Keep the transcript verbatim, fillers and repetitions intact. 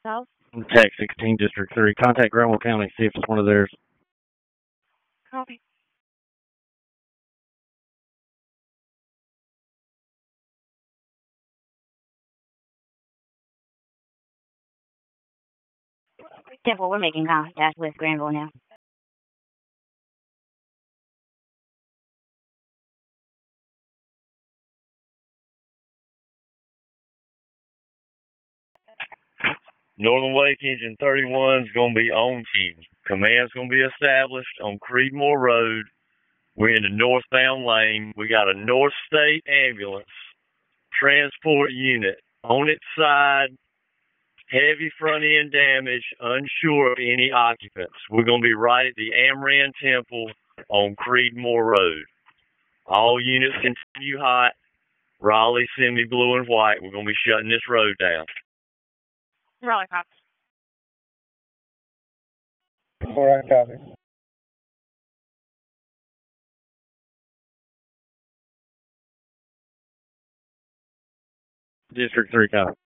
South. Tech sixteen, District three. Contact Granville County, see if it's one of theirs. Copy. Temple, we're making contact with Granville now. Northern Wake Engine thirty-one is going to be on scene. Command's going to be established on Creedmoor Road. We're in the northbound lane. We got a North State ambulance transport unit on its side, heavy front end damage, unsure of any occupants. We're going to be right at the Amran Temple on Creedmoor Road. All units continue hot. Raleigh, semi blue and white. We're going to be shutting this road down. Raleigh, copy. All right, copy. District three, copy.